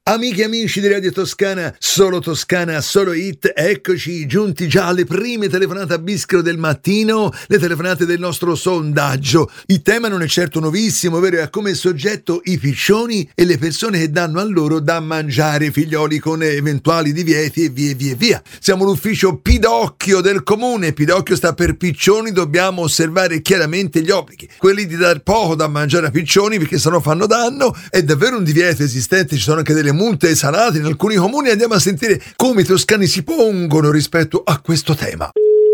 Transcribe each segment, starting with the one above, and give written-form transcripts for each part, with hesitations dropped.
Amiche e amici di Radio Toscana, solo Toscana, solo hit, eccoci giunti già alle prime telefonate a Bischero del mattino, le telefonate del nostro sondaggio. Il tema non è certo nuovissimo, ovvero ha come soggetto i piccioni e le persone che danno a loro da mangiare, figlioli con eventuali divieti e via. Siamo l'ufficio Pidocchio del comune, Pidocchio sta per piccioni, dobbiamo osservare chiaramente gli obblighi, quelli di dar poco da mangiare a piccioni perché sennò fanno danno, è davvero un divieto esistente, ci sono anche delle multe salate in alcuni comuni. Andiamo a sentire come i toscani si pongono rispetto a questo tema.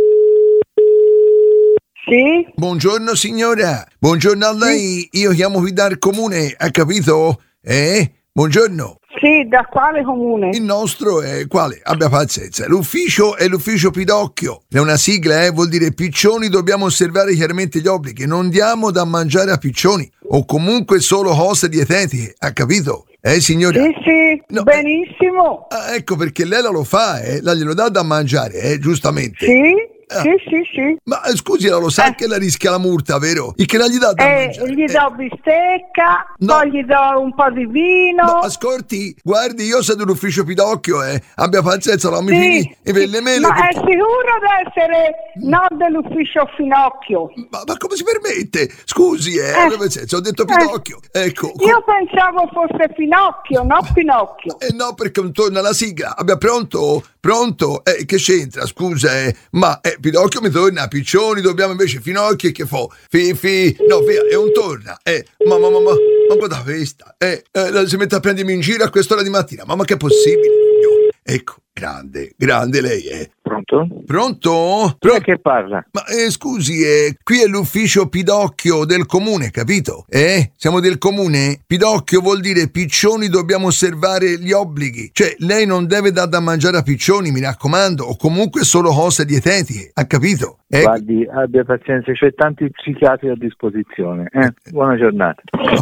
Sì? Buongiorno signora, buongiorno a lei, io chiamo qui dal comune, ha capito? Buongiorno. Sì, da quale comune? Il nostro è quale? Abbia pazienza. L'ufficio è l'ufficio Pidocchio. È una sigla, vuol dire piccioni, dobbiamo osservare chiaramente gli obblighi. Non diamo da mangiare a piccioni o comunque solo cose dietetiche, ha capito? Signora? Sì, No, benissimo. Ecco perché lei lo fa, la glielo dà da mangiare, giustamente. Sì? Sì. Ma scusi, lo sa che la rischia la multa, vero? E che la gli dà da mangiare? Gli do bistecca, No. poi gli do un po' di vino. No, ascolti, guardi, io sono dell'ufficio Pidocchio, abbia pazienza, non mi fini e per le mele. Ma è sicuro di essere non dell'ufficio Finocchio? Ma come si permette? Scusi, abbia pazienza, ho detto Pidocchio. Ecco. Io pensavo fosse Finocchio, non Pinocchio. No, perché non torna la sigla. Abbia pronto? Che c'entra? Scusa, ma Pidocchio mi torna, piccioni, dobbiamo invece Finocchio e che fa? No, via, è un torna. Ma guarda questa. Si mette a prendermi in giro a quest'ora di mattina. Ma che è possibile, signore? Ecco, grande lei, Pronto? Pronto? Che parla? Ma scusi, qui è l'ufficio Pidocchio del comune, capito? Siamo del comune? Pidocchio vuol dire piccioni, dobbiamo osservare gli obblighi. Cioè, lei non deve dar da mangiare a piccioni, mi raccomando, o comunque solo cose dietetiche, ha capito? Guardi, abbia pazienza, c'è tanti psichiatri a disposizione. Buona giornata.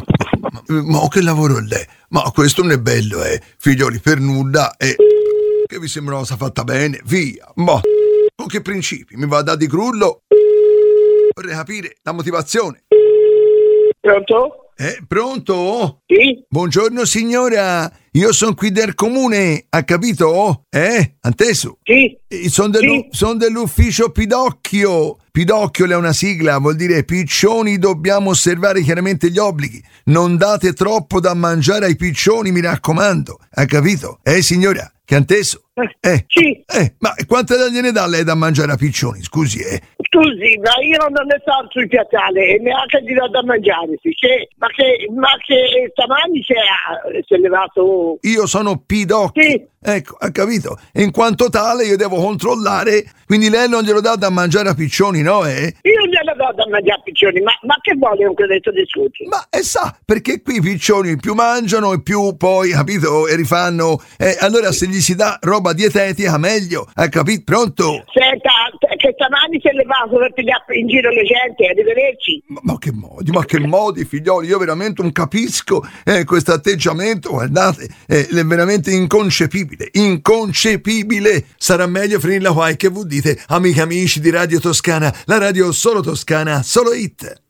Ma che lavoro è lei? Ma questo non è bello, figlioli, per nulla, che vi sembra una cosa fatta bene, via. Ma con che principi? Mi va a dare di crullo? Vorrei capire la motivazione. Pronto? Pronto? Sì? Buongiorno signora, io sono qui del comune, ha capito? Anteso? Sì? Sono dell'ufficio Pidocchio. Pidocchio è una sigla, vuol dire piccioni, dobbiamo osservare chiaramente gli obblighi. Non date troppo da mangiare ai piccioni, mi raccomando, ha capito? Signora? Che anteso? Sì. Ma quante gliene dà lei da mangiare a piccioni? Scusi, Scusi, ma io non ne so sul piattale e neanche di da mangiare, sì. Ma che stamani si è levato. Io sono Pidocchio. Sì. Ecco, ha capito? E in quanto tale io devo controllare, quindi lei non glielo dà da mangiare a piccioni, no? Io glielo do da mangiare a piccioni, ma che vuole un credito di scusi? Ma sa, perché qui i piccioni più mangiano e più poi, capito, e rifanno. Allora se gli si dà roba dietetica meglio, ha capito? Pronto? Senta, che stamani si è levato per pigliare in giro le gente, arrivederci. Ma che modi, figlioli, io veramente non capisco questo atteggiamento, guardate, è veramente inconcepibile. Sarà meglio finirla qua, che voi dite, amici di Radio Toscana, la radio solo Toscana, solo hit.